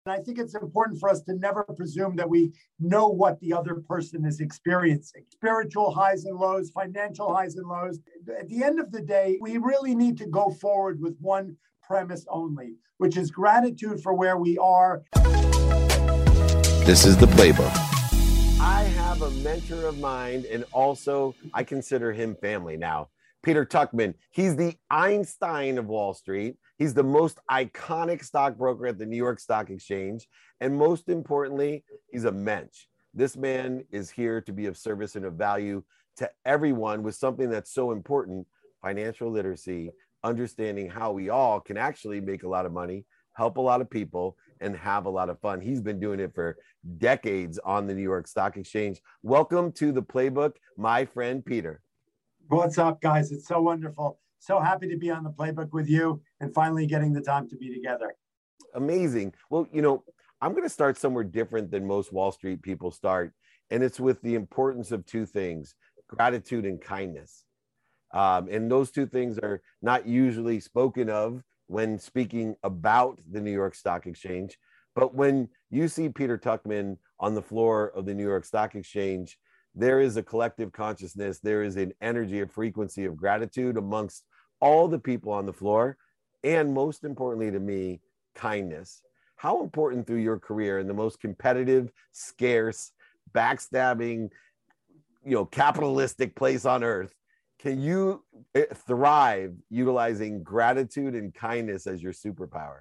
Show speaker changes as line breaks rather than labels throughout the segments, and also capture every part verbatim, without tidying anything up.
And I think it's important for us to never presume that we know what the other person is experiencing. Spiritual highs and lows, financial highs and lows. At the end of the day, we really need to go forward with one premise only, which is gratitude for where we are.
This is The Playbook.
I have a mentor of mine, and also I consider him family now. Peter Tuchman. He's the Einstein of Wall Street. He's the most iconic stockbroker at the New York Stock Exchange. And most importantly, he's a mensch. This man is here to be of service and of value to everyone with something that's so important: financial literacy, understanding how we all can actually make a lot of money, help a lot of people, and have a lot of fun. He's been doing it for decades on the New York Stock Exchange. Welcome to The Playbook, my friend Peter.
What's up, guys? It's so wonderful. So happy to be on The Playbook with you and finally getting the time to be together.
Amazing. Well, you know, I'm going to start somewhere different than most Wall Street people start, and it's with the importance of two things: gratitude and kindness. Um, and those two things are not usually spoken of when speaking about the New York Stock Exchange. But when you see Peter Tuchman on the floor of the New York Stock Exchange, there is a collective consciousness, there is an energy, a frequency of gratitude amongst all the people on the floor, and most importantly to me, kindness. How important through your career in the most competitive, scarce, backstabbing, you know, capitalistic place on earth, can you thrive utilizing gratitude and kindness as your superpower?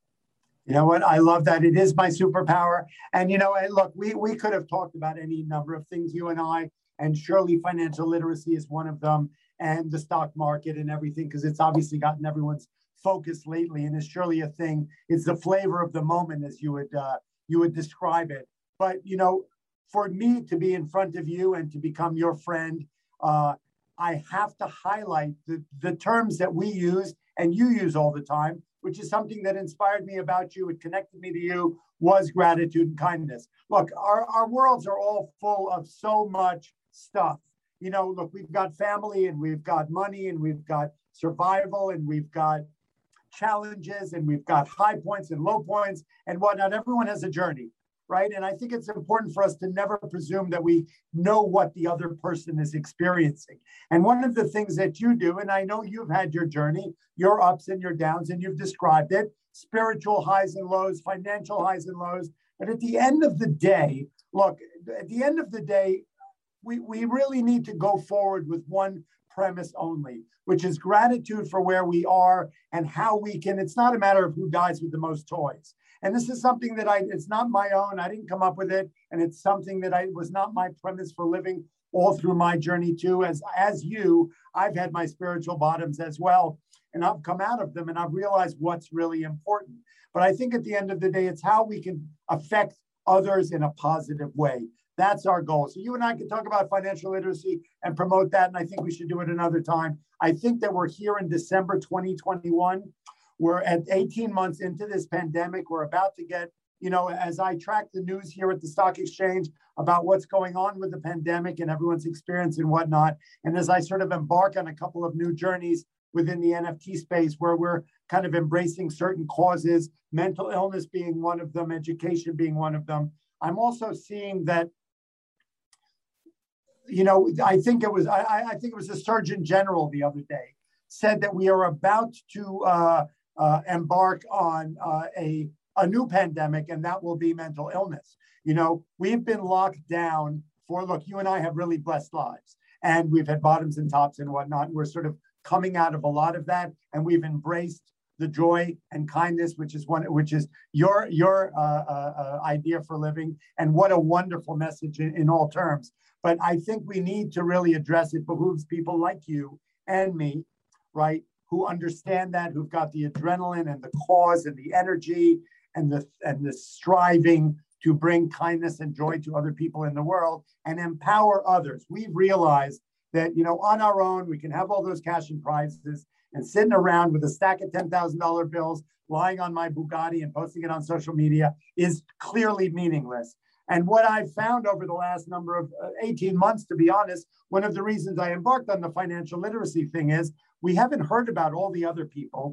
You know what? I love that. It is my superpower. And, you know, look, we, we could have talked about any number of things, you and I, and surely financial literacy is one of them, and the stock market and everything, because it's obviously gotten everyone's focus lately and is surely a thing. It's the flavor of the moment, as you would, uh, you would describe it. But, you know, for me to be in front of you and to become your friend, uh, I have to highlight the, the terms that we use and you use all the time, which is something that inspired me about you. It connected me to you, was gratitude and kindness. Look, our, our worlds are all full of so much stuff. You know, look, we've got family and we've got money and we've got survival and we've got challenges and we've got high points and low points and whatnot. Everyone has a journey, right? And I think it's important for us to never presume that we know what the other person is experiencing. And one of the things that you do, and I know you've had your journey, your ups and your downs, and you've described it, spiritual highs and lows, financial highs and lows. But at the end of the day, look, at the end of the day, we, we really need to go forward with one premise only, which is gratitude for where we are and how we can. It's not a matter of who dies with the most toys. And this is something that I, it's not my own. I didn't come up with it. And it's something that I was not my premise for living all through my journey too. As, as you, I've had my spiritual bottoms as well. And I've come out of them and I've realized what's really important. But I think at the end of the day, it's how we can affect others in a positive way. That's our goal. So you and I can talk about financial literacy and promote that. And I think we should do it another time. I think that we're here in December twenty twenty-one. We're at eighteen months into this pandemic. We're about to get, you know, as I track the news here at the stock exchange about what's going on with the pandemic and everyone's experience and whatnot. And as I sort of embark on a couple of new journeys within the N F T space where we're kind of embracing certain causes, mental illness being one of them, education being one of them. I'm also seeing that, you know, I think it was, I, I think it was the Surgeon General the other day said that we are about to uh, uh, embark on uh, a, a new pandemic, and that will be mental illness. You know, we've been locked down for, look, you and I have really blessed lives, and we've had bottoms and tops and whatnot. And we're sort of coming out of a lot of that, and we've embraced the joy and kindness, which is one, which is your your uh, uh, uh, idea for living, and what a wonderful message in, in all terms. But I think we need to really address it. Behooves people like you and me, right, who understand that, who've got the adrenaline and the cause and the energy and the and the striving to bring kindness and joy to other people in the world and empower others. We've realized that, you know, on our own, we can have all those cash and prizes, and sitting around with a stack of ten thousand dollar bills lying on my Bugatti and posting it on social media is clearly meaningless. And what I've found over the last number of uh, eighteen months, to be honest, one of the reasons I embarked on the financial literacy thing is we haven't heard about all the other people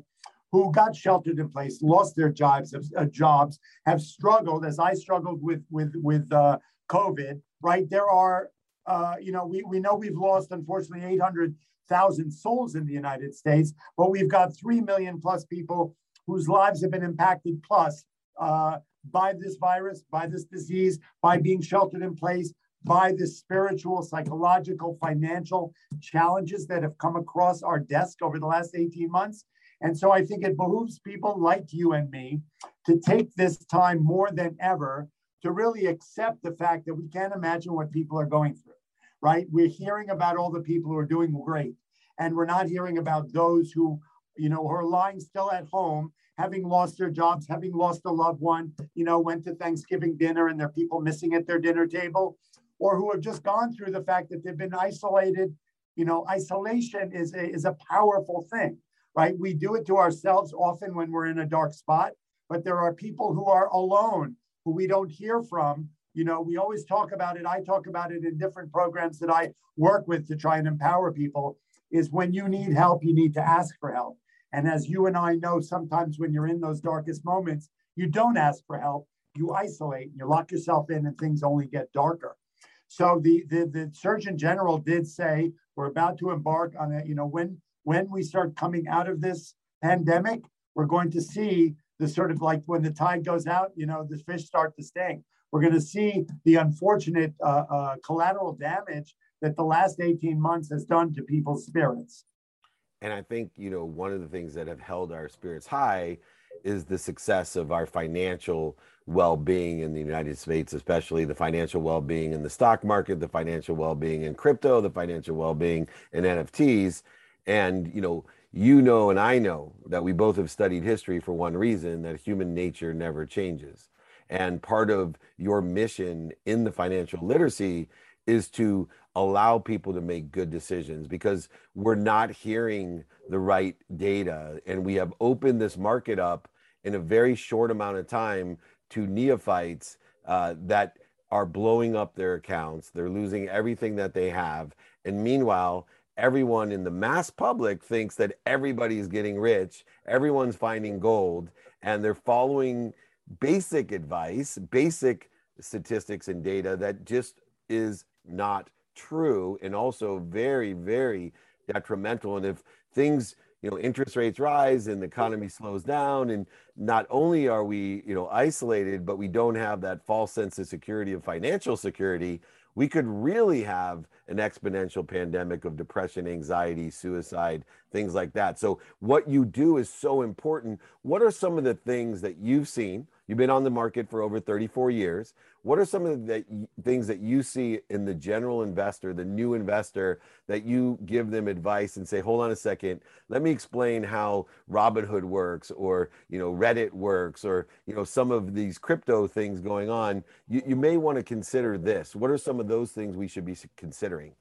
who got sheltered in place, lost their jobs, uh, jobs, have struggled, as I struggled with with with uh, COVID. Right, there are, uh, you know, we we know we've lost unfortunately eight hundred thousand souls in the United States, but we've got three million plus people whose lives have been impacted plus uh, by this virus, by this disease, by being sheltered in place, by the spiritual, psychological, financial challenges that have come across our desk over the last eighteen months. And so I think it behooves people like you and me to take this time more than ever to really accept the fact that we can't imagine what people are going through, right? We're hearing about all the people who are doing great, and we're not hearing about those who, you know, who are lying still at home, having lost their jobs, having lost a loved one, you know, went to Thanksgiving dinner and there are people missing at their dinner table, or who have just gone through the fact that they've been isolated. You know, isolation is a, is a powerful thing, right? We do it to ourselves often when we're in a dark spot, but there are people who are alone, who we don't hear from. You know, we always talk about it. I talk about it in different programs that I work with to try and empower people, is when you need help, you need to ask for help. And as you and I know, sometimes when you're in those darkest moments, you don't ask for help, you isolate, you lock yourself in, and things only get darker. So the, the, the Surgeon General did say, we're about to embark on a, you know, when, when we start coming out of this pandemic, we're going to see the sort of like when the tide goes out, you know, the fish start to stink. We're going to see the unfortunate uh, uh, collateral damage that the last eighteen months has done to people's spirits.
And I think, you know, one of the things that have held our spirits high is the success of our financial well-being in the United States, especially the financial well-being in the stock market, the financial well-being in crypto, the financial well-being in N F Ts. And, you know, you know, and I know that we both have studied history for one reason, that human nature never changes. And part of your mission in the financial literacy is to allow people to make good decisions, because we're not hearing the right data. And we have opened this market up in a very short amount of time to neophytes uh, that are blowing up their accounts. They're losing everything that they have. And meanwhile, everyone in the mass public thinks that everybody is getting rich, everyone's finding gold, and they're following basic advice, basic statistics and data that just is not true, and also very, very detrimental. And if things, you know, interest rates rise and the economy slows down, and not only are we, you know, isolated, but we don't have that false sense of security of financial security, we could really have an exponential pandemic of depression, anxiety, suicide, things like that. So what you do is so important. What are some of the things that you've seen? You've been on the market for over thirty-four years. What are some of the things that you see in the general investor, the new investor, that you give them advice and say, hold on a second, let me explain how Robinhood works, or, you know, Reddit works, or, you know, some of these crypto things going on. You, you may want to consider this. What are some of those things we should be considering?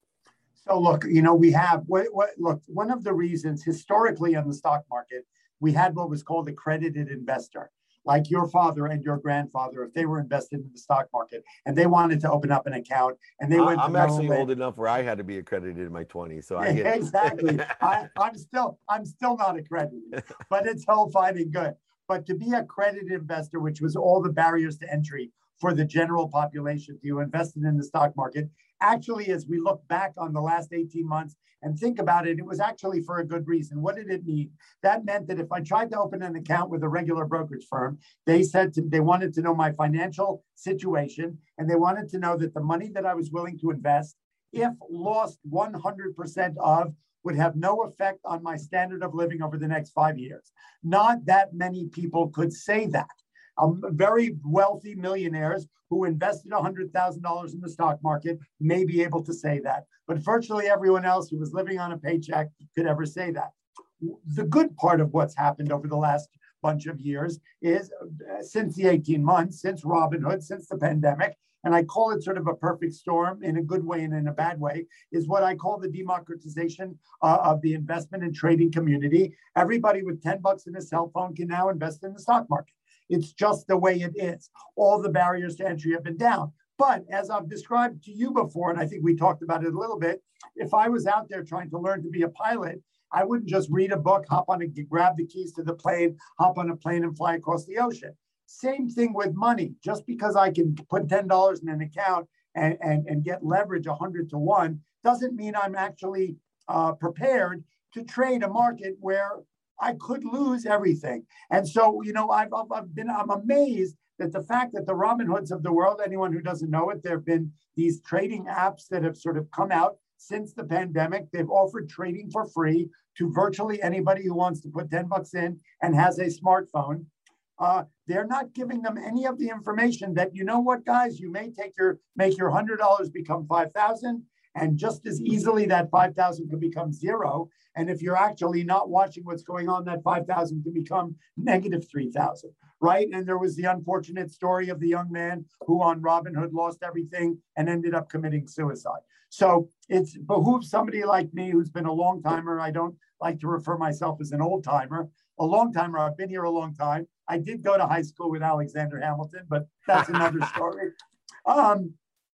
So look, you know, we have, what, what, look, one of the reasons historically on the stock market, we had what was called accredited investor. Like your father and your grandfather, if they were invested in the stock market and they wanted to open up an account and they went,
I'm actually old enough where I had to be accredited in my twenties, so I get it.
Exactly. I, I'm still, I'm still not accredited, but it's all fine and good. But to be an accredited investor, which was all the barriers to entry for the general population to invest in the stock market, actually, as we look back on the last eighteen months and think about it, it was actually for a good reason. What did it mean? That meant that if I tried to open an account with a regular brokerage firm, they said to, they wanted to know my financial situation, and they wanted to know that the money that I was willing to invest, if lost one hundred percent of, would have no effect on my standard of living over the next five years. Not that many people could say that. Um, very wealthy millionaires who invested one hundred thousand dollars in the stock market may be able to say that, but virtually everyone else who was living on a paycheck could ever say that. The good part of what's happened over the last bunch of years is uh, since the eighteen months, since Robinhood, since the pandemic, and I call it sort of a perfect storm in a good way and in a bad way, is what I call the democratization uh, of the investment and trading community. Everybody with ten bucks in a cell phone can now invest in the stock market. It's just the way it is. All the barriers to entry have been down. But as I've described to you before, and I think we talked about it a little bit, if I was out there trying to learn to be a pilot, I wouldn't just read a book, hop on a, grab the keys to the plane, hop on a plane and fly across the ocean. Same thing with money. Just because I can put ten dollars in an account and, and, and get leverage one hundred to one doesn't mean I'm actually uh, prepared to trade a market where I could lose everything. And so, you know, I've, I've been, I'm amazed that the fact that the Robinhoods of the world, anyone who doesn't know it, there have been these trading apps that have sort of come out since the pandemic. They've offered trading for free to virtually anybody who wants to put ten bucks in and has a smartphone. Uh, they're not giving them any of the information that, you know what, guys, you may take your, make your one hundred dollars become five thousand, and just as easily that five thousand could become zero. And if you're actually not watching what's going on, that five thousand can become negative three thousand, right? And there was the unfortunate story of the young man who on Robinhood lost everything and ended up committing suicide. So it's behooves somebody like me who's been a long timer. I don't like to refer myself as an old timer. A long timer, I've been here a long time. I did go to high school with Alexander Hamilton, but that's another story. Um,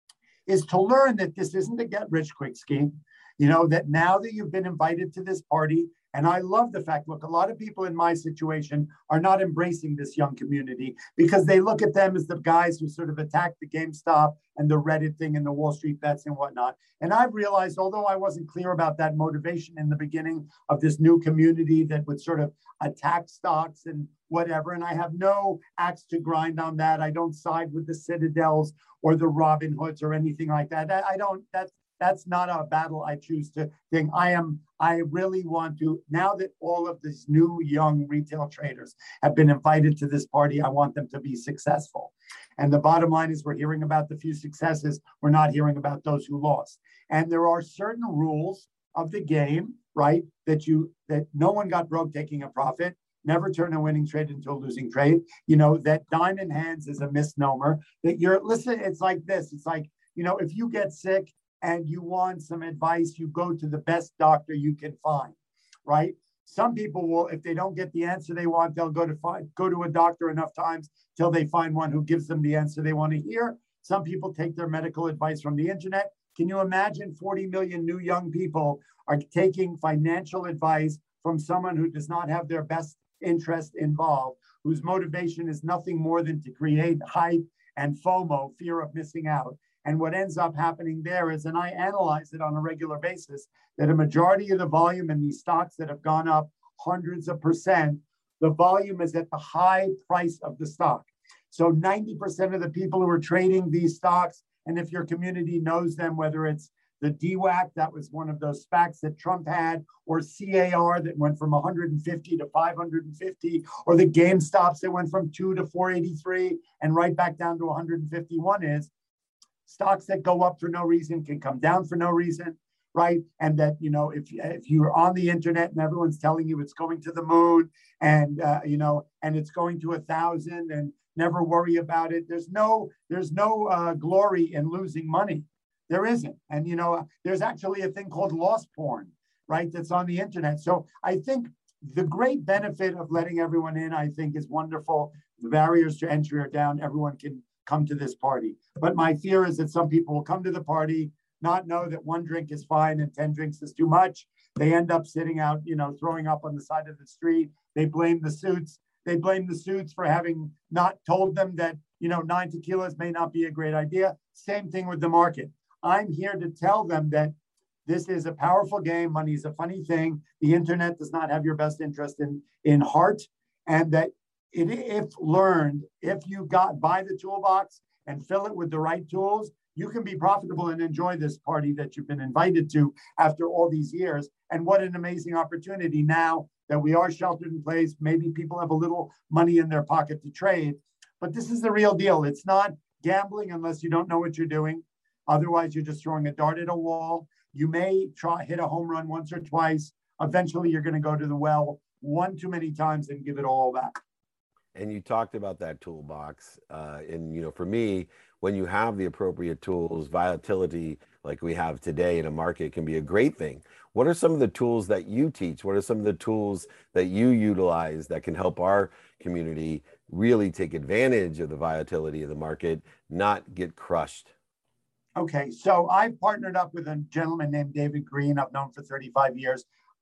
is to learn that this isn't a get rich quick scheme. You know, that now that you've been invited to this party, and I love the fact, look, a lot of people in my situation are not embracing this young community because they look at them as the guys who sort of attacked the GameStop and the Reddit thing and the Wall Street bets and whatnot. And I've realized, although I wasn't clear about that motivation in the beginning of this new community that would sort of attack stocks and whatever, and I have no axe to grind on that. I don't side with the Citadels or the Robinhoods or anything like that. I don't, that's, That's not a battle I choose to think. I am, I really want to, now that all of these new young retail traders have been invited to this party, I want them to be successful. And the bottom line is we're hearing about the few successes. We're not hearing about those who lost. And there are certain rules of the game, right? That you, that no one got broke taking a profit. Never turn a winning trade into a losing trade. You know, that diamond hands is a misnomer. That you're, listen, it's like this. It's like, you know, if you get sick, and you want some advice, you go to the best doctor you can find, right? Some people will, if they don't get the answer they want, they'll go to find, go to a doctor enough times till they find one who gives them the answer they want to hear. Some people take their medical advice from the internet. Can you imagine forty million new young people are taking financial advice from someone who does not have their best interest involved, whose motivation is nothing more than to create hype and FOMO, fear of missing out? And what ends up happening there is, and I analyze it on a regular basis, that a majority of the volume in these stocks that have gone up hundreds of percent, the volume is at the high price of the stock. So ninety percent of the people who are trading these stocks, and if your community knows them, whether it's the D WAC, that was one of those SPACs that Trump had, or C A R that went from one hundred fifty to five hundred fifty, or the GameStops that went from two to four eighty-three and right back down to one hundred fifty-one is, stocks that go up for no reason can come down for no reason, right? And that, you know, if, if you're on the internet and everyone's telling you it's going to the moon and, uh, you know, and it's going to a thousand and never worry about it. There's no, there's no uh, glory in losing money. There isn't. And, you know, there's actually a thing called loss porn, right? That's on the internet. So I think the great benefit of letting everyone in, I think, is wonderful. The barriers to entry are down. Everyone can come to this party. But my fear is that some people will come to the party, not know that one drink is fine and ten drinks is too much. They end up sitting out, you know, throwing up on the side of the street. They blame the suits. They blame the suits for having not told them that, you know, nine tequilas may not be a great idea. Same thing with the market. I'm here to tell them that this is a powerful game. Money is a funny thing. The internet does not have your best interest in, in heart, and that It, if learned, if you got buy the toolbox and fill it with the right tools, you can be profitable and enjoy this party that you've been invited to after all these years. And what an amazing opportunity now that we are sheltered in place. Maybe people have a little money in their pocket to trade, but this is the real deal. It's not gambling unless you don't know what you're doing. Otherwise, you're just throwing a dart at a wall. You may try hit a home run once or twice. Eventually, you're going to go to the well one too many times and give it all back.
And you talked about that toolbox. Uh, and, you know, for me, when you have the appropriate tools, volatility like we have today in a market can be a great thing. What are some of the tools that you teach? What are some of the tools that you utilize that can help our community really take advantage of the volatility of the market, not get crushed?
Okay, so I've partnered up with a gentleman named David Green, I've known for thirty-five years.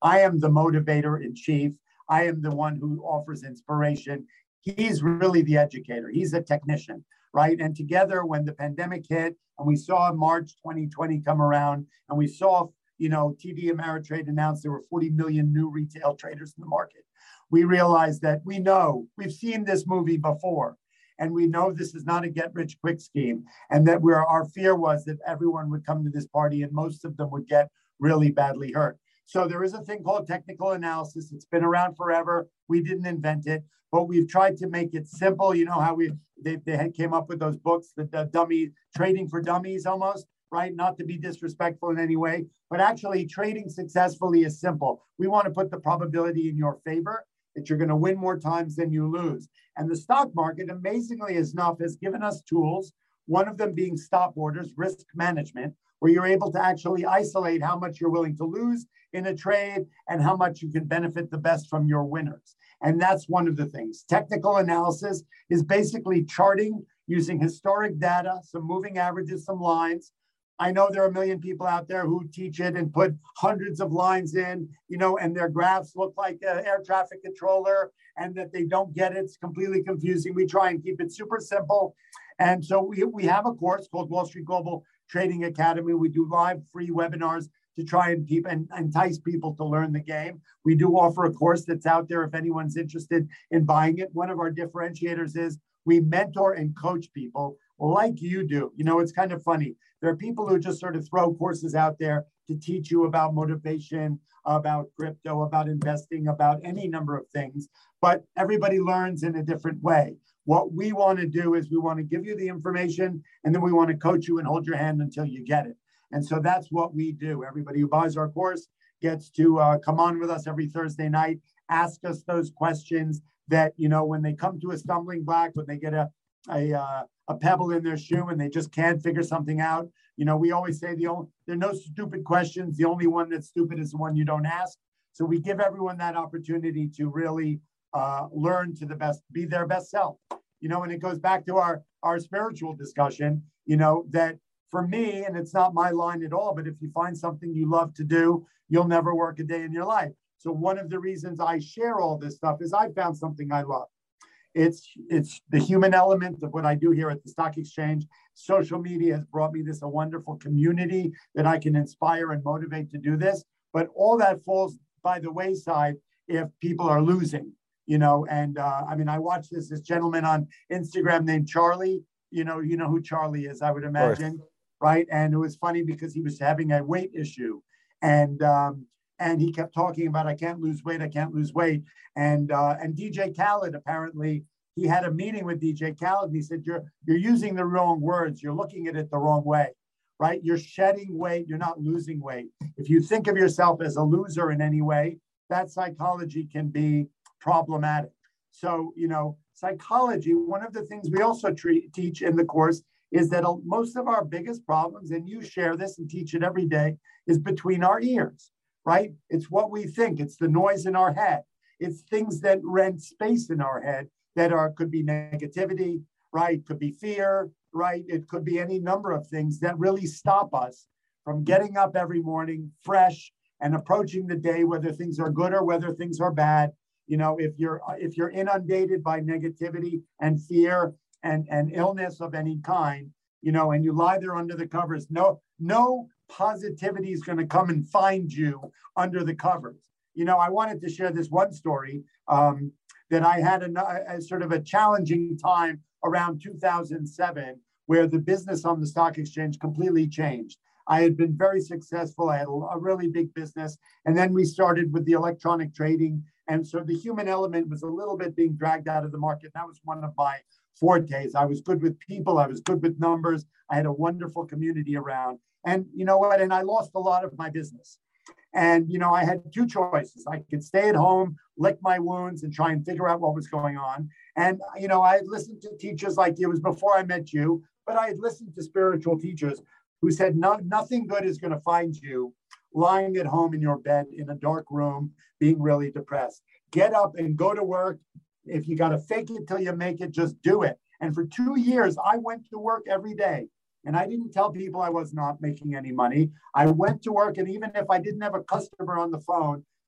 I am the motivator in chief. I am the one who offers inspiration. He's really the educator. He's a technician, right? And together, when the pandemic hit and we saw March twenty twenty come around and we saw, you know, T D Ameritrade announced there were forty million new retail traders in the market, we realized that we know, we've seen this movie before, and we know this is not a get-rich-quick scheme, and that where our fear was that everyone would come to this party and most of them would get really badly hurt. So there is a thing called technical analysis. It's been around forever. We didn't invent it, but we've tried to make it simple. You know how we they, they came up with those books, the, the dummy trading for dummies almost, right? Not to be disrespectful in any way, but actually trading successfully is simple. We want to put the probability in your favor that you're going to win more times than you lose. And the stock market, amazingly enough, has given us tools, one of them being stop orders, risk management, where you're able to actually isolate how much you're willing to lose in a trade and how much you can benefit the best from your winners. And that's one of the things. Technical analysis is basically charting using historic data, some moving averages, some lines. I know there are a million people out there who teach it and put hundreds of lines in, you know, and their graphs look like an air traffic controller and that they don't get it. It's completely confusing. We try and keep it super simple. And so we, we have a course called Wall Street Global Trading Academy. We do live free webinars to try and keep and entice people to learn the game. We do offer a course that's out there if anyone's interested in buying it. One of our differentiators is we mentor and coach people like you do. You know, it's kind of funny. There are people who just sort of throw courses out there to teach you about motivation, about crypto, about investing, about any number of things, but everybody learns in a different way. What we want to do is we want to give you the information and then we want to coach you and hold your hand until you get it. And so that's what we do. Everybody who buys our course gets to uh, come on with us every Thursday night, ask us those questions that, you know, when they come to a stumbling block, when they get a, a, uh, a pebble in their shoe and they just can't figure something out. You know, we always say the only, there are no stupid questions. The only one that's stupid is the one you don't ask. So we give everyone that opportunity to really uh, learn to the best, be their best self. You know, and it goes back to our, our spiritual discussion, you know, that for me, and it's not my line at all, but if you find something you love to do, you'll never work a day in your life. So one of the reasons I share all this stuff is I found something I love. It's it's the human element of what I do here at the stock exchange. Social media has brought me this a wonderful community that I can inspire and motivate to do this. But all that falls by the wayside if people are losing, you know. And uh, I mean, I watched this this gentleman on Instagram named Charlie. You know, you know who Charlie is, I would imagine, right? And it was funny because he was having a weight issue, and um, and he kept talking about I can't lose weight, I can't lose weight. And uh, and D J Khaled, apparently, he had a meeting with D J Khaled and he said, you're, you're using the wrong words. You're looking at it the wrong way, right? You're shedding weight. You're not losing weight. If you think of yourself as a loser in any way, that psychology can be problematic. So, you know, psychology, one of the things we also treat, teach in the course is that most of our biggest problems, and you share this and teach it every day, is between our ears, right? It's what we think. It's the noise in our head. It's things that rent space in our head that are, could be negativity, right? Could be fear, right? It could be any number of things that really stop us from getting up every morning fresh and approaching the day, whether things are good or whether things are bad. You know, if you're if you're inundated by negativity and fear and, and illness of any kind, you know, and you lie there under the covers, no, no positivity is going to come and find you under the covers. You know, I wanted to share this one story um, that I had a, a sort of a challenging time around two thousand seven, where the business on the stock exchange completely changed. I had been very successful. I had a, a really big business. And then we started with the electronic trading. And so the human element was a little bit being dragged out of the market. That was one of my fortes. I was good with people. I was good with numbers. I had a wonderful community around. And you know what? And I lost a lot of my business. And, you know, I had two choices. I could stay at home, lick my wounds and try and figure out what was going on. And, you know, I had listened to teachers like you. It was before I met you, but I had listened to spiritual teachers who said, no, nothing good is going to find you lying at home in your bed in a dark room, being really depressed. Get up and go to work. If you got to fake it till you make it, just do it. And for two years, I went to work every day. And I didn't tell people I was not making any money. I went to work, and even if I didn't have a customer on the phone,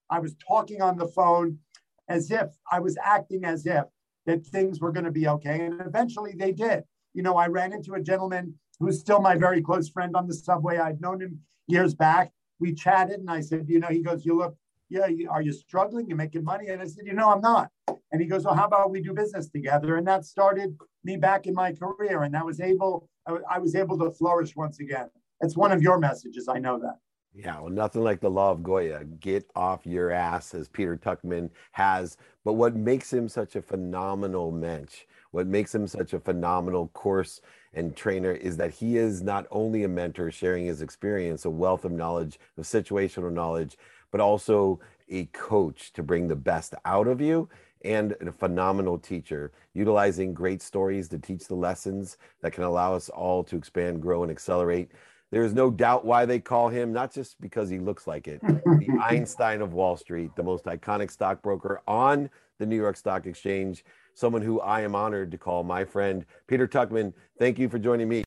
I was talking on the phone as if I was acting as if that things were going to be okay. And eventually they did. You know, I ran into a gentleman who's still my very close friend on the subway. I'd known him years back. We chatted and I said, you know, he goes, you look, yeah, you, are you struggling? You're making money? And I said, you know, I'm not. And he goes, well, how about we do business together? And that started me back in my career. And I was able, I, I was able to flourish once again. It's one of your messages. I know that.
Yeah, well, nothing like the law of Goya. Get off your ass, as Peter Tuchman has. But what makes him such a phenomenal mensch, what makes him such a phenomenal course and trainer is that he is not only a mentor sharing his experience, a wealth of knowledge, of situational knowledge, but also a coach to bring the best out of you and a phenomenal teacher, utilizing great stories to teach the lessons that can allow us all to expand, grow, and accelerate. There is no doubt why they call him, not just because he looks like it, the Einstein of Wall Street, the most iconic stockbroker on the New York Stock Exchange, someone who I am honored to call my friend. Peter Tuchman, thank you for joining me.